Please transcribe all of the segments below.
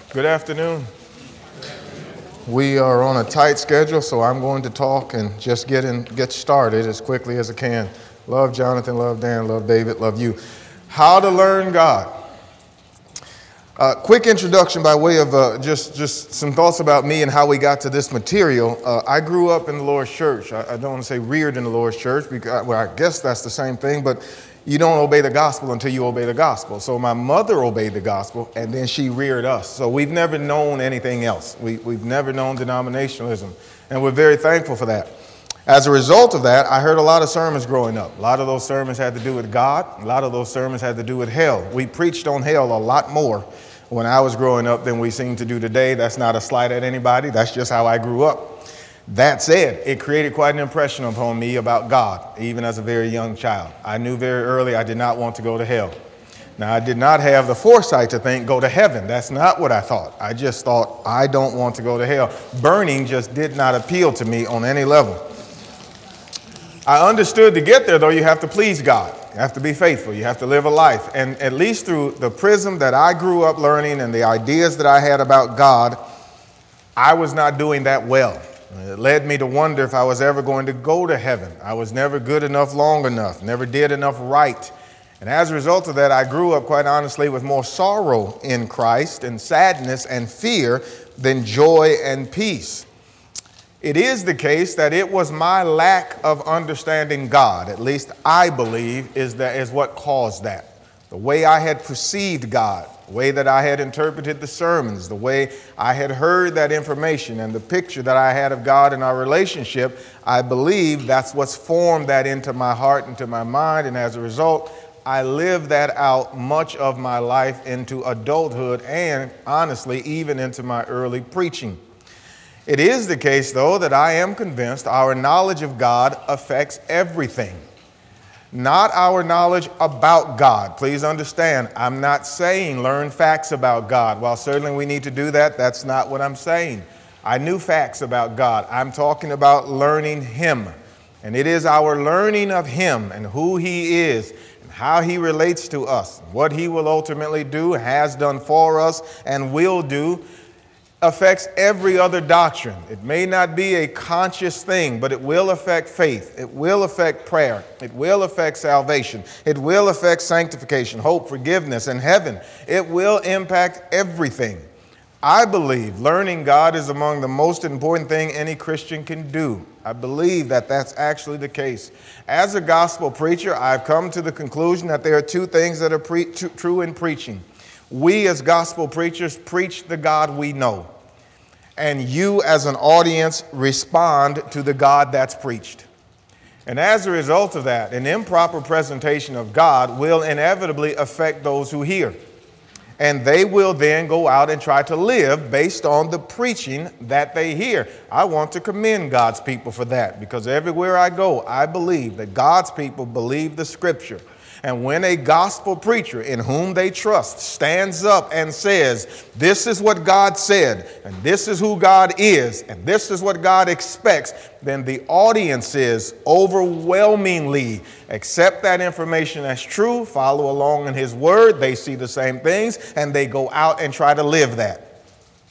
Good afternoon. We are on a tight schedule, so I'm going to talk and just get started as quickly as I can. Love Jonathan, love Dan, love David, love you. How to learn God. Quick introduction by way of just some thoughts about me and how we got to this material. I grew up in the Lord's church. I don't want to say reared in the Lord's church, because, well, I guess that's the same thing, but you don't obey the gospel until you obey the gospel. So my mother obeyed the gospel, and then she reared us. So we've never known anything else. We've never known denominationalism, and we're very thankful for that. As a result of that, I heard a lot of sermons growing up. A lot of those sermons had to do with God. A lot of those sermons had to do with hell. We preached on hell a lot more when I was growing up than we seem to do today. That's not a slight at anybody. That's just how I grew up. That said, it created quite an impression upon me about God, even as a very young child. I knew very early I did not want to go to hell. Now, I did not have the foresight to think, go to heaven. That's not what I thought. I just thought, I don't want to go to hell. Burning just did not appeal to me on any level. I understood to get there, though, you have to please God. You have to be faithful. You have to live a life. And at least through the prism that I grew up learning and the ideas that I had about God, I was not doing that well. It led me to wonder if I was ever going to go to heaven. I was never good enough long enough, never did enough right. And as a result of that, I grew up, quite honestly, with more sorrow in Christ and sadness and fear than joy and peace. It is the case that it was my lack of understanding God, at least I believe, is what caused that. The way I had perceived God, the way that I had interpreted the sermons, the way I had heard that information and the picture that I had of God and our relationship, I believe that's what's formed that into my heart, into my mind, and as a result, I lived that out much of my life into adulthood and, honestly, even into my early preaching. It is the case, though, that I am convinced our knowledge of God affects everything. Not our knowledge about God. Please understand, I'm not saying learn facts about God. While certainly we need to do that, that's not what I'm saying. I knew facts about God. I'm talking about learning Him. And it is our learning of Him and who He is and how He relates to us, what He will ultimately do, has done for us, and will do, affects every other doctrine. It may not be a conscious thing, but it will affect faith. It will affect prayer. It will affect salvation. It will affect sanctification, hope, forgiveness, and heaven. It will impact everything. I believe learning God is among the most important thing any Christian can do. I believe that that's actually the case. As a gospel preacher, I've come to the conclusion that there are two things that are true in preaching. We as gospel preachers preach the God we know. And you as an audience respond to the God that's preached. And as a result of that, an improper presentation of God will inevitably affect those who hear. And they will then go out and try to live based on the preaching that they hear. I want to commend God's people for that, because everywhere I go, I believe that God's people believe the Scripture. And when a gospel preacher in whom they trust stands up and says, this is what God said, and this is who God is, and this is what God expects, then the audiences overwhelmingly accept that information as true, follow along in His word, they see the same things, and they go out and try to live that.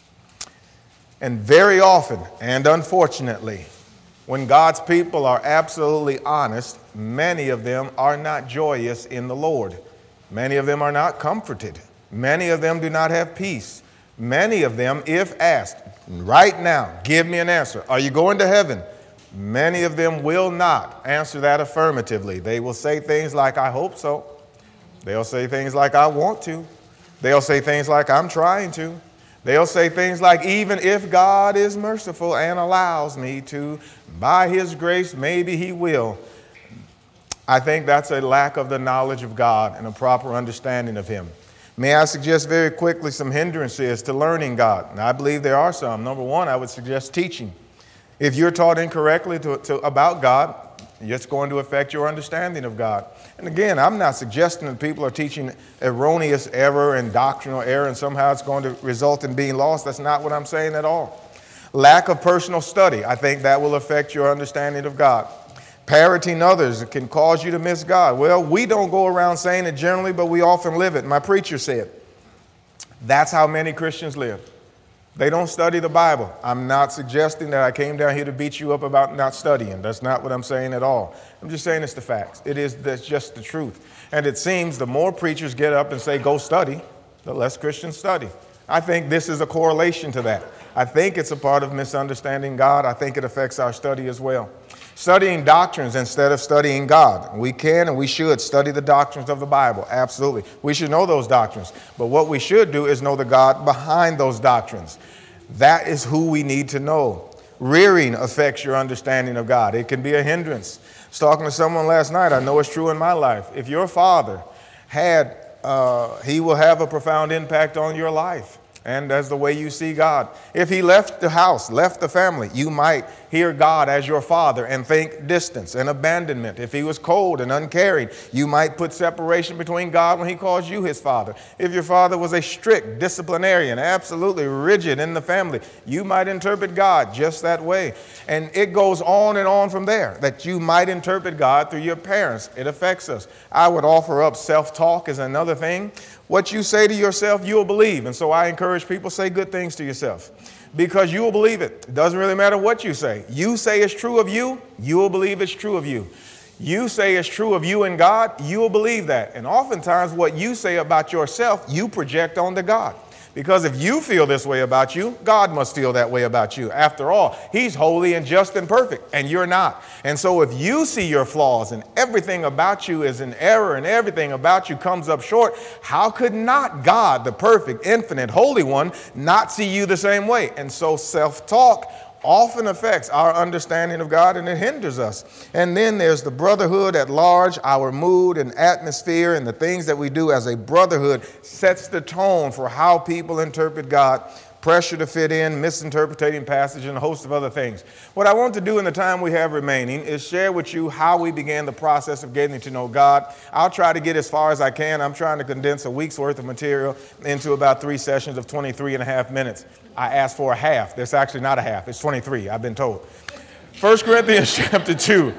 And very often, and unfortunately, when God's people are absolutely honest, many of them are not joyous in the Lord. Many of them are not comforted. Many of them do not have peace. Many of them, if asked, right now, give me an answer. Are you going to heaven? Many of them will not answer that affirmatively. They will say things like, I hope so. They'll say things like, I want to. They'll say things like, I'm trying to. They'll say things like, even if God is merciful and allows me to, by His grace, maybe He will. I think that's a lack of the knowledge of God and a proper understanding of Him. May I suggest very quickly some hindrances to learning God? And I believe there are some. Number one, I would suggest teaching. If you're taught incorrectly about God, it's going to affect your understanding of God. And again, I'm not suggesting that people are teaching erroneous error and doctrinal error and somehow it's going to result in being lost. That's not what I'm saying at all. Lack of personal study, I think that will affect your understanding of God. Parroting others can cause you to miss God. Well, we don't go around saying it generally, but we often live it. My preacher said, That's how many Christians live. They don't study the Bible. I'm not suggesting that I came down here to beat you up about not studying. That's not what I'm saying at all. I'm just saying it's the facts. That's just the truth. And it seems the more preachers get up and say, go study, the less Christians study. I think this is a correlation to that. I think it's a part of misunderstanding God. I think it affects our study as well. Studying doctrines instead of studying God. We can and we should study the doctrines of the Bible. Absolutely. We should know those doctrines. But what we should do is know the God behind those doctrines. That is who we need to know. Rearing affects your understanding of God. It can be a hindrance. I was talking to someone last night. I know it's true in my life. If your father had, he will have a profound impact on your life. And as the way you see God. If he left the house, left the family, you might hear God as your father and think distance and abandonment. If he was cold and uncaring, you might put separation between God when he calls you his father. If your father was a strict disciplinarian, absolutely rigid in the family, you might interpret God just that way. And it goes on and on from there, that you might interpret God through your parents. It affects us. I would offer up self-talk as another thing. What you say to yourself, you'll believe. And so I encourage people, say good things to yourself because you will believe it. It doesn't really matter what you say. You say it's true of you, you will believe it's true of you. You say it's true of you and God, you will believe that. And oftentimes what you say about yourself, you project onto God. Because if you feel this way about you, God must feel that way about you. After all, he's holy and just and perfect, and you're not. And so if you see your flaws and everything about you is an error and everything about you comes up short, how could not God, the perfect, infinite, holy one, not see you the same way? And so self-talk often affects our understanding of God, and it hinders us. And then there's the brotherhood at large. Our mood and atmosphere and the things that we do as a brotherhood sets the tone for how people interpret God. Pressure to fit in, misinterpreting passage, and a host of other things. What I want to do in the time we have remaining is share with you how we began the process of getting to know God. I'll try to get as far as I can. I'm trying to condense a week's worth of material into about 3 sessions of 23 and a half minutes. I asked for a half. There's actually not a half. It's 23, I've been told. 1 Corinthians chapter 2.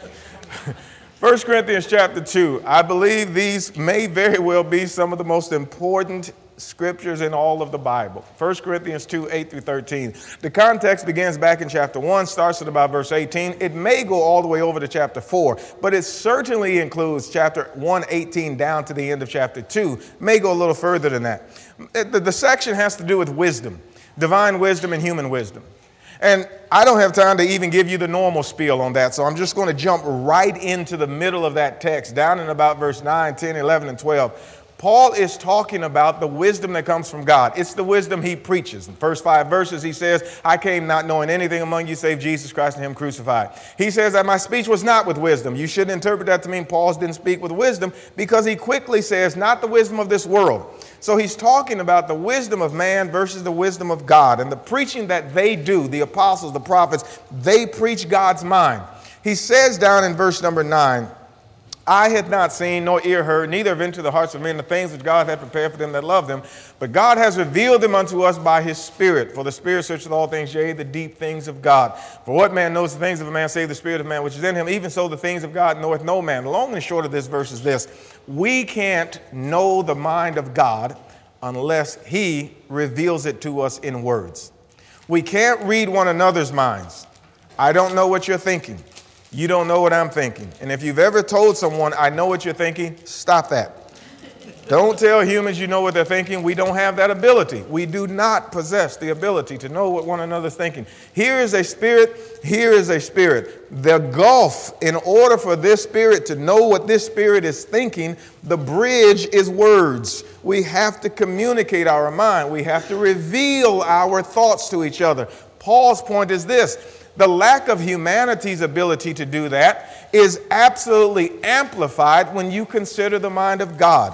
1 Corinthians chapter 2. I believe these may very well be some of the most important scriptures in all of the Bible. 1 Corinthians 2, 8 through 13. The context begins back in chapter 1, starts at about verse 18. It may go all the way over to chapter 4, but it certainly includes chapter 1, 18 down to the end of chapter 2. May go a little further than that. The section has to do with wisdom, divine wisdom and human wisdom. And I don't have time to even give you the normal spiel on that, so I'm just going to jump right into the middle of that text, down in about verse 9, 10, 11, and 12. Paul is talking about the wisdom that comes from God. It's the wisdom he preaches. In the first 5 verses, he says, I came not knowing anything among you save Jesus Christ and him crucified. He says that my speech was not with wisdom. You shouldn't interpret that to mean Paul didn't speak with wisdom, because he quickly says, not the wisdom of this world. So he's talking about the wisdom of man versus the wisdom of God. And the preaching that they do, the apostles, the prophets, they preach God's mind. He says down in verse number 9, eye hath not seen, nor ear heard, neither have entered the hearts of men the things which God hath prepared for them that love them. But God has revealed them unto us by his Spirit. For the Spirit searcheth all things, yea, the deep things of God. For what man knows the things of a man, save the Spirit of man which is in him? Even so the things of God knoweth no man. The long and short of this verse is this. We can't know the mind of God unless he reveals it to us in words. We can't read one another's minds. I don't know what you're thinking. You don't know what I'm thinking. And if you've ever told someone, I know what you're thinking, stop that. Don't tell humans you know what they're thinking. We don't have that ability. We do not possess the ability to know what one another's thinking. Here is a spirit. Here is a spirit. The gulf, in order for this spirit to know what this spirit is thinking, the bridge is words. We have to communicate our mind. We have to reveal our thoughts to each other. Paul's point is this. The lack of humanity's ability to do that is absolutely amplified when you consider the mind of God.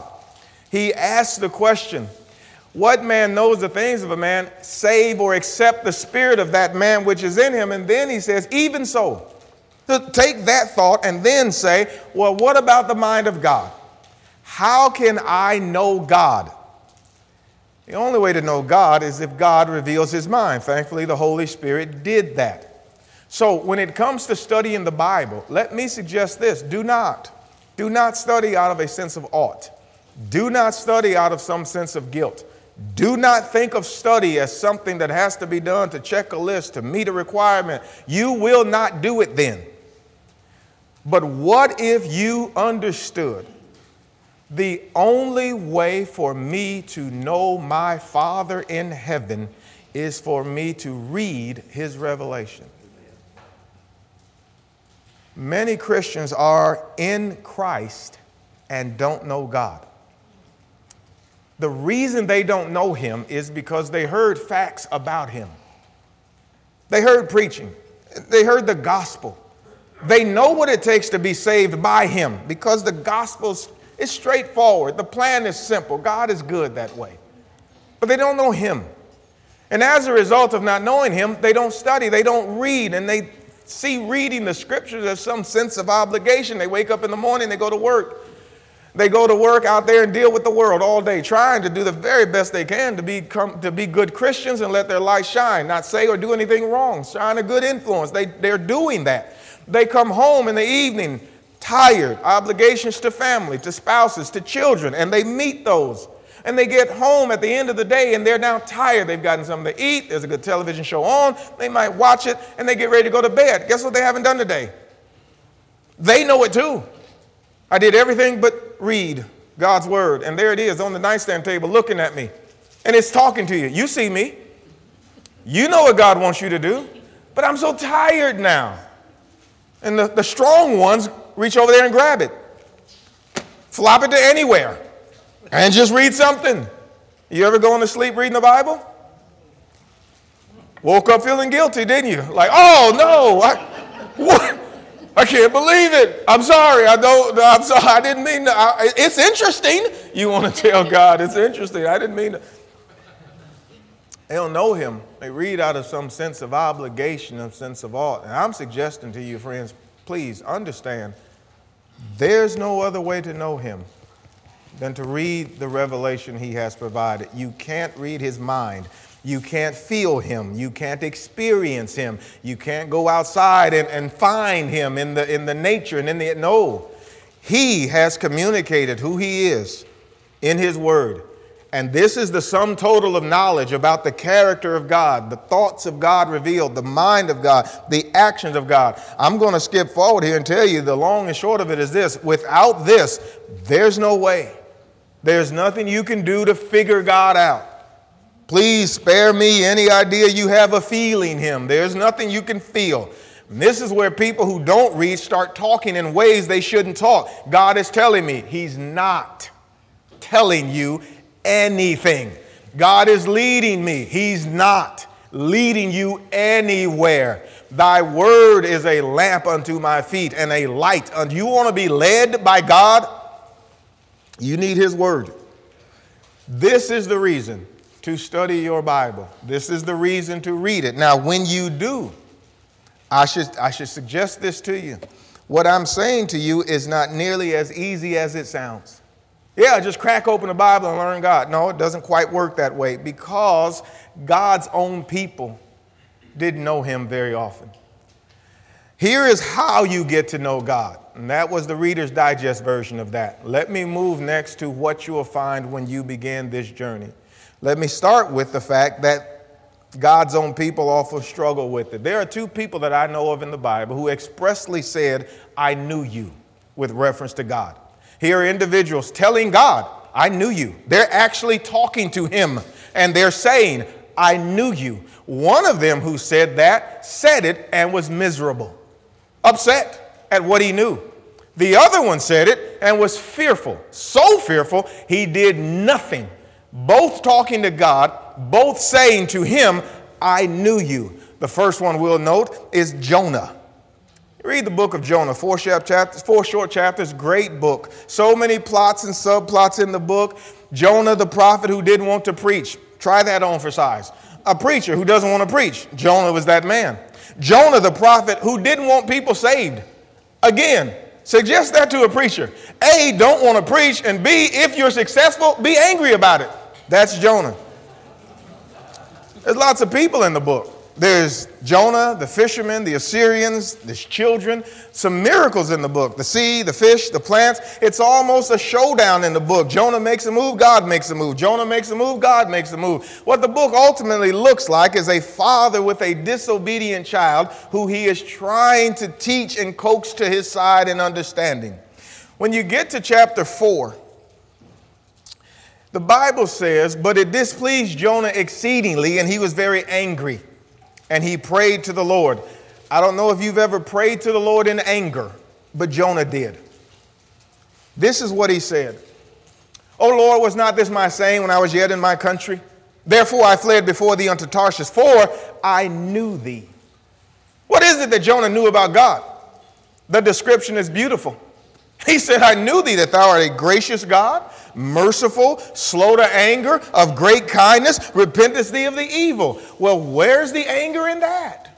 He asks the question, what man knows the things of a man, save or except the spirit of that man which is in him? And then he says, even so. So take that thought and then say, well, what about the mind of God? How can I know God? The only way to know God is if God reveals his mind. Thankfully, the Holy Spirit did that. So when it comes to studying the Bible, let me suggest this. Do not study out of a sense of ought. Do not study out of some sense of guilt. Do not think of study as something that has to be done to check a list, to meet a requirement. You will not do it then. But what if you understood the only way for me to know my Father in heaven is for me to read his revelation? Many Christians are in Christ and don't know God. The reason they don't know him is because they heard facts about him. They heard preaching. They heard the gospel. They know what it takes to be saved by him because the gospel is straightforward. The plan is simple. God is good that way. But they don't know him. And as a result of not knowing him, they don't study, they don't read, and they see reading the scriptures as some sense of obligation. They wake up in the morning, they go to work. They go to work out there and deal with the world all day, trying to do the very best they can to be good Christians and let their light shine, not say or do anything wrong, shine a good influence. They're doing that. They come home in the evening tired, obligations to family, to spouses, to children, and they meet those. And they get home at the end of the day and they're now tired. They've gotten something to eat. There's a good television show on. They might watch it and they get ready to go to bed. Guess what they haven't done today? They know it too. I did everything but read God's word. And there it is on the nightstand table looking at me. And it's talking to you. You see me. You know what God wants you to do. But I'm so tired now. And the strong ones reach over there and grab it. Flop it to anywhere. And just read something. You ever going to sleep reading the Bible? Woke up feeling guilty, didn't you? Like, oh no, what? I can't believe it. I'm sorry. I'm sorry. I didn't mean to. It's interesting. You want to tell God it's interesting. I didn't mean to. They don't know him. They read out of some sense of obligation, a sense of ought. And I'm suggesting to you, friends, please understand, there's no other way to know him than to read the revelation he has provided. You can't read his mind. You can't feel him. You can't experience him. You can't go outside and find him in the nature and no. He has communicated who he is in his word. And this is the sum total of knowledge about the character of God, the thoughts of God revealed, the mind of God, the actions of God. I'm going to skip forward here and tell you the long and short of it is this. Without this, there's no way. There's nothing you can do to figure God out. Please spare me any idea you have of feeling him. There's nothing you can feel. And this is where people who don't read start talking in ways they shouldn't talk. God is telling me he's not telling you anything. God is leading me. He's not leading you anywhere. Thy word is a lamp unto my feet and a light unto you. Want to be led by God? You need his word. This is the reason to study your Bible. This is the reason to read it. Now, when you do, I should suggest this to you. What I'm saying to you is not nearly as easy as it sounds. Yeah, just crack open the Bible and learn God. No, it doesn't quite work that way because God's own people didn't know him very often. Here is how you get to know God. And that was the Reader's Digest version of that. Let me move next to what you will find when you begin this journey. Let me start with the fact that God's own people often struggle with it. There are two people that I know of in the Bible who expressly said, I knew you, with reference to God. Here are individuals telling God, I knew you. They're actually talking to him, and they're saying, I knew you. One of them who said that said it and was miserable, upset at what he knew. The other one said it and was fearful, so fearful he did nothing. Both talking to God, both saying to him, I knew you. The first one we'll note is Jonah. Read the book of Jonah, 4 short chapters, great book. So many plots and subplots in the book. Jonah, the prophet who didn't want to preach. Try that on for size. A preacher who doesn't want to preach. Jonah was that man. Jonah, the prophet who didn't want people saved. Again, suggest that to a preacher. A, don't want to preach, and B, if you're successful, be angry about it. That's Jonah. There's lots of people in the book. There's Jonah, the fishermen, the Assyrians, there's children, some miracles in the book. The sea, the fish, the plants. It's almost a showdown in the book. Jonah makes a move, God makes a move. Jonah makes a move, God makes a move. What the book ultimately looks like is a father with a disobedient child who he is trying to teach and coax to his side and understanding. When you get to chapter 4, the Bible says, but it displeased Jonah exceedingly, and he was very angry. And he prayed to the Lord. I don't know if you've ever prayed to the Lord in anger, but Jonah did. This is what he said. O Lord, was not this my saying when I was yet in my country? Therefore I fled before thee unto Tarshish, for I knew thee. What is it that Jonah knew about God? The description is beautiful. He said, I knew thee, that thou art a gracious God, merciful, slow to anger, of great kindness, repentest thee of the evil. Well, where's the anger in that?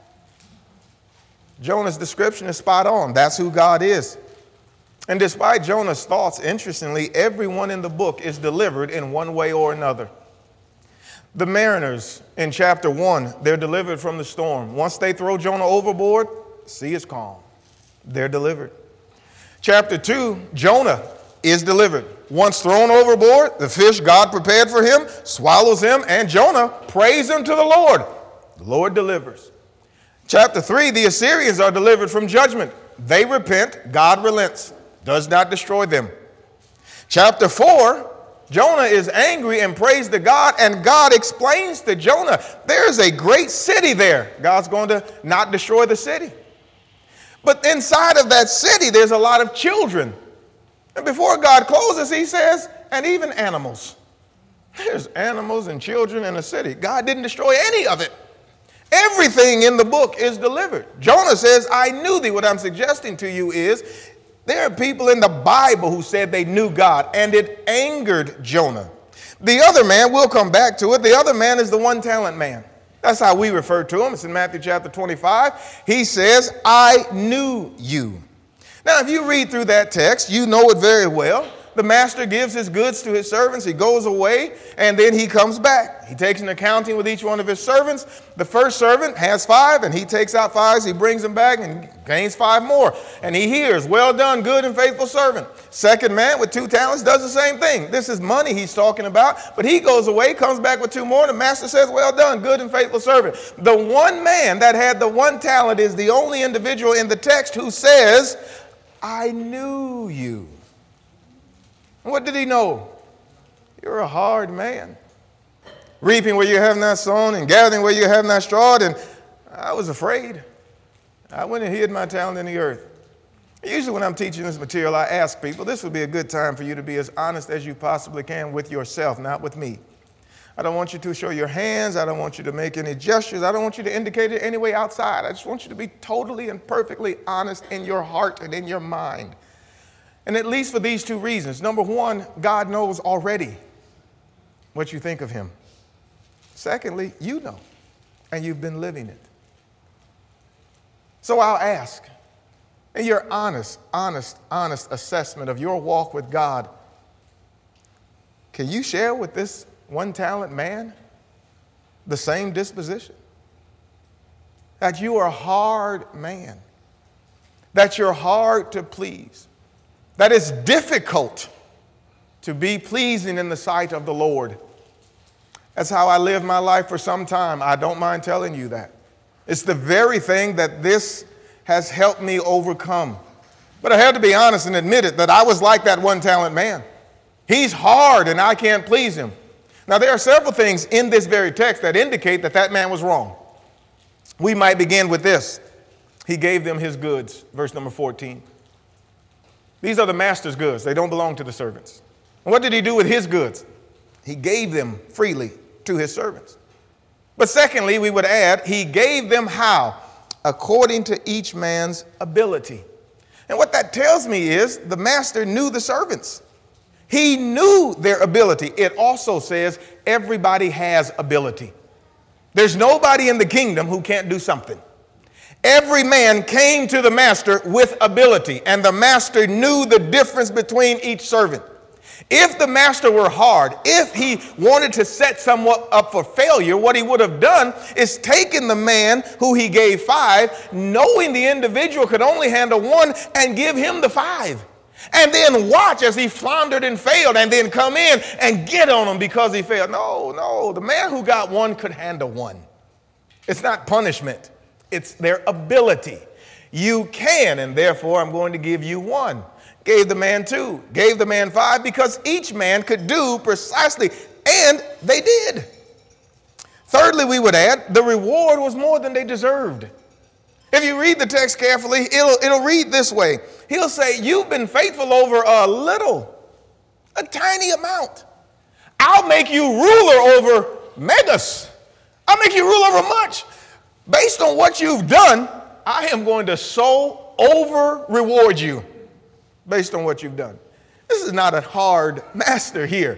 Jonah's description is spot on. That's who God is. And despite Jonah's thoughts, interestingly, everyone in the book is delivered in one way or another. The mariners in chapter 1, they're delivered from the storm. Once they throw Jonah overboard, the sea is calm. They're delivered. Chapter 2, Jonah is delivered. Once thrown overboard, the fish God prepared for him swallows him, and Jonah prays him to the Lord. The Lord delivers. Chapter 3, the Assyrians are delivered from judgment. They repent, God relents, does not destroy them. Chapter 4, Jonah is angry and prays to God, and God explains to Jonah, there's a great city there. God's going to not destroy the city. But inside of that city, there's a lot of children. And before God closes, he says, and even animals. There's animals and children in a city. God didn't destroy any of it. Everything in the book is delivered. Jonah says, I knew thee. What I'm suggesting to you is there are people in the Bible who said they knew God, and it angered Jonah. The other man, we'll come back to it, the other man is the one-talent man. That's how we refer to him. It's in Matthew chapter 25. He says, I knew you. Now, if you read through that text, you know it very well. The master gives his goods to his servants. He goes away, and then he comes back. He takes an accounting with each one of his servants. The first servant has 5, and he takes out 5. He brings them back and gains 5 more. And he hears, well done, good and faithful servant. Second man with 2 talents does the same thing. This is money he's talking about. But he goes away, comes back with 2 more. And the master says, well done, good and faithful servant. The one man that had the 1 talent is the only individual in the text who says, I knew you. What did he know? You're a hard man. Reaping where you have not sown and gathering where you have not strawed. And I was afraid. I went and hid my talent in the earth. Usually when I'm teaching this material, I ask people, this would be a good time for you to be as honest as you possibly can with yourself, not with me. I don't want you to show your hands. I don't want you to make any gestures. I don't want you to indicate it any way outside. I just want you to be totally and perfectly honest in your heart and in your mind. And at least for these 2 reasons. Number 1, God knows already what you think of him. Secondly, you know, and you've been living it. So I'll ask, in your honest assessment of your walk with God, can you share with this 1-talent man the same disposition? That you are a hard man, that you're hard to please, that it's difficult to be pleasing in the sight of the Lord. That's how I lived my life for some time. I don't mind telling you that. It's the very thing that this has helped me overcome. But I had to be honest and admit it, that I was like that 1-talent man. He's hard and I can't please him. Now, there are several things in this very text that indicate that that man was wrong. We might begin with this. He gave them his goods, verse number 14. These are the master's goods. They don't belong to the servants. And what did he do with his goods? He gave them freely to his servants. But secondly, we would add, he gave them how? According to each man's ability. And what that tells me is the master knew the servants. He knew their ability. It also says everybody has ability. There's nobody in the kingdom who can't do something. Every man came to the master with ability, and the master knew the difference between each servant. If the master were hard, if he wanted to set someone up for failure, what he would have done is taken the man who he gave 5, knowing the individual could only handle 1, and give him the 5. And then watch as he floundered and failed, and then come in and get on him because he failed. No, the man who got 1 could handle 1. It's not punishment. It's their ability. You can, and therefore I'm going to give you 1. Gave the man 2, gave the man 5, because each man could do precisely, and they did. Thirdly, we would add, the reward was more than they deserved. If you read the text carefully, it'll read this way. He'll say, you've been faithful over a little, a tiny amount. I'll make you ruler over megas. I'll make you rule over much. Based on what you've done, I am going to so over reward you based on what you've done. This is not a hard master here.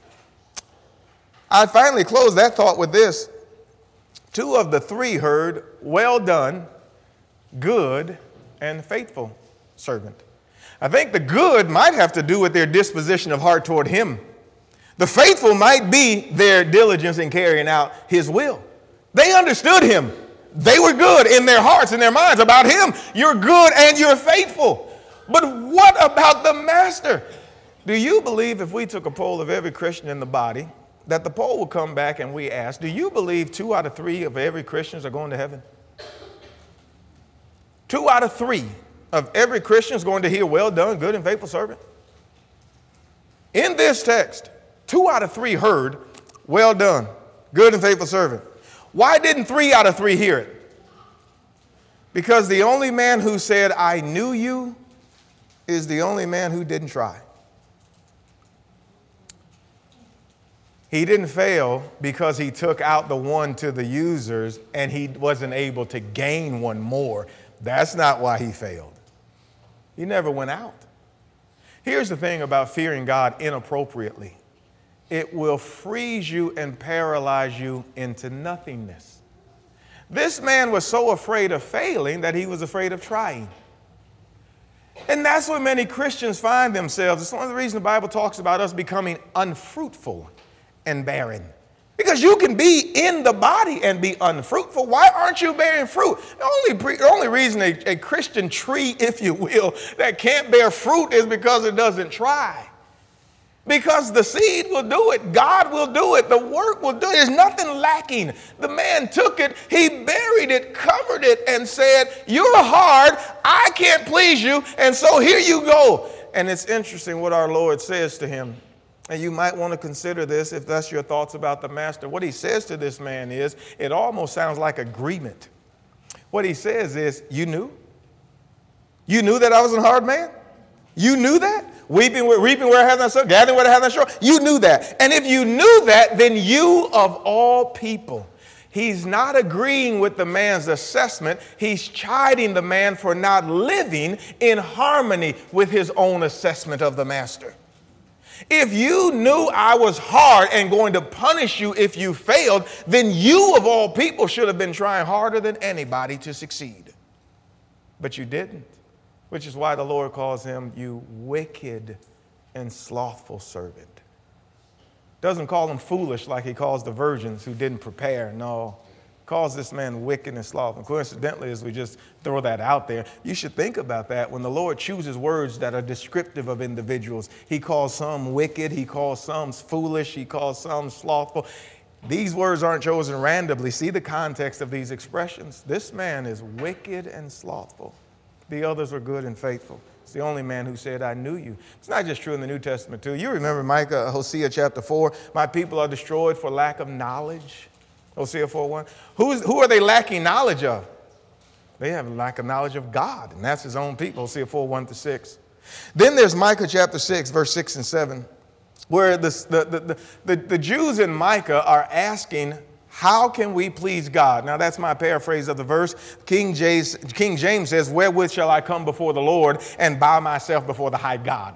I finally close that thought with this. 2 of the 3 heard, well done, good and faithful servant. I think the good might have to do with their disposition of heart toward him. The faithful might be their diligence in carrying out his will. They understood him. They were good in their hearts and their minds about him. You're good and you're faithful. But what about the master? Do you believe if we took a poll of every Christian in the body, that the poll will come back and we ask, do you believe 2 out of 3 of every Christians are going to heaven? 2 out of 3 of every Christian is going to hear, well done, good and faithful servant. In this text, 2 out of 3 heard, well done, good and faithful servant. Why didn't 3 out of 3 hear it? Because the only man who said, I knew you, is the only man who didn't try. He didn't fail because he took out the 1 to the users and he wasn't able to gain 1 more. That's not why he failed. He never went out. Here's the thing about fearing God inappropriately. It will freeze you and paralyze you into nothingness. This man was so afraid of failing that he was afraid of trying. And that's where many Christians find themselves. It's one of the reasons the Bible talks about us becoming unfruitful and barren. Because you can be in the body and be unfruitful. Why aren't you bearing fruit? The only reason a Christian tree, if you will, that can't bear fruit is because it doesn't try. Because the seed will do it. God will do it. The work will do it. There's nothing lacking. The man took it, he buried it, covered it, and said, you're hard, I can't please you, and so here you go. And it's interesting what our Lord says to him. And you might want to consider this if that's your thoughts about the master. What he says to this man is, it almost sounds like agreement. What he says is, you knew? You knew that I was a hard man? You knew that? Reaping where I have not sown, gathering where I have not sown. You knew that. And if you knew that, then you of all people. He's not agreeing with the man's assessment. He's chiding the man for not living in harmony with his own assessment of the master. If you knew I was hard and going to punish you if you failed, then you of all people should have been trying harder than anybody to succeed. But you didn't, which is why the Lord calls him, you wicked and slothful servant. Doesn't call him foolish like he calls the virgins who didn't prepare. No, calls this man wicked and slothful. Coincidentally, as we just throw that out there, you should think about that. When the Lord chooses words that are descriptive of individuals, he calls some wicked, he calls some foolish, he calls some slothful. These words aren't chosen randomly. See the context of these expressions. This man is wicked and slothful. The others are good and faithful. It's the only man who said, I knew you. It's not just true in the New Testament, too. You remember Hosea chapter 4, my people are destroyed for lack of knowledge. Hosea 4:1. Who are they lacking knowledge of? They have a lack of knowledge of God, and that's his own people. Hosea 4:1-6. Then there's Micah chapter 6, verse 6 and 7, where the Jews in Micah are asking, how can we please God? Now, that's my paraphrase of the verse. King James says, wherewith shall I come before the Lord and bow myself before the high God?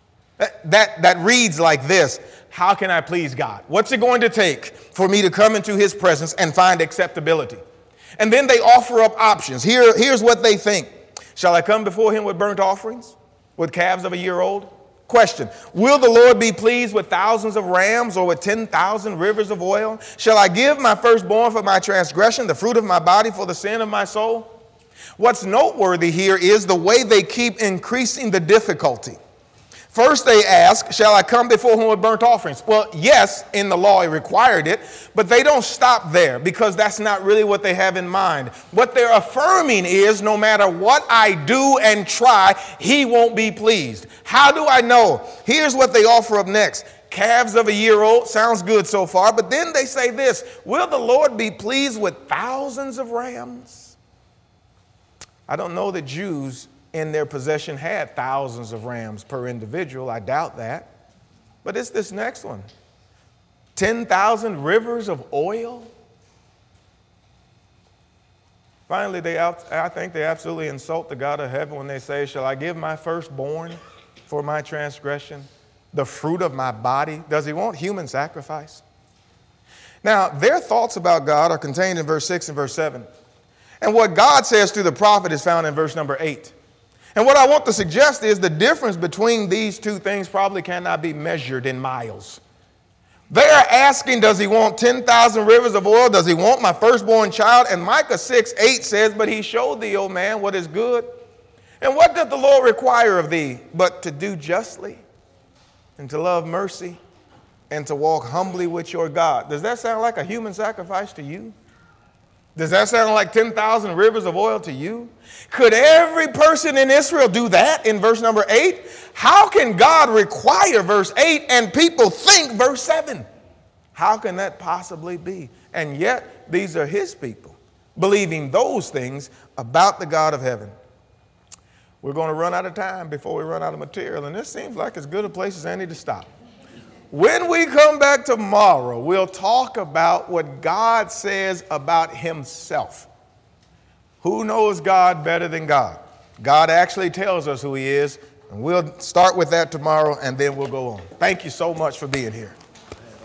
That reads like this. How can I please God? What's it going to take for me to come into his presence and find acceptability? And then they offer up options. Here's what they think. Shall I come before him with burnt offerings, with calves of a year old? Question, will the Lord be pleased with thousands of rams or with 10,000 rivers of oil? Shall I give my firstborn for my transgression, the fruit of my body for the sin of my soul? What's noteworthy here is the way they keep increasing the difficulty. First they ask, shall I come before him with burnt offerings? Well, yes, in the law it required it, but they don't stop there because that's not really what they have in mind. What they're affirming is no matter what I do and try, he won't be pleased. How do I know? Here's what they offer up next. Calves of a year old, sounds good so far, but then they say this, will the Lord be pleased with thousands of rams? I don't know that Jews in their possession had thousands of rams per individual. I doubt that. But it's this next one. 10,000 rivers of oil. Finally, I think they absolutely insult the God of heaven when they say, shall I give my firstborn for my transgression, the fruit of my body? Does he want human sacrifice? Now, their thoughts about God are contained in verse 6 and verse 7. And what God says through the prophet is found in verse number 8. And what I want to suggest is the difference between these two things probably cannot be measured in miles. They are asking, does he want 10,000 rivers of oil? Does he want my firstborn child? And Micah 6:8 says, but he showed thee, O man, what is good. And what doth the Lord require of thee? But to do justly and to love mercy and to walk humbly with your God. Does that sound like a human sacrifice to you? Does that sound like 10,000 rivers of oil to you? Could every person in Israel do that in verse number 8? How can God require verse 8 and people think verse 7? How can that possibly be? And yet, these are his people believing those things about the God of heaven. We're going to run out of time before we run out of material, and this seems like as good a place as any to stop. When we come back tomorrow, we'll talk about what God says about himself. Who knows God better than God? God actually tells us who he is, and we'll start with that tomorrow, and then we'll go on. Thank you so much for being here.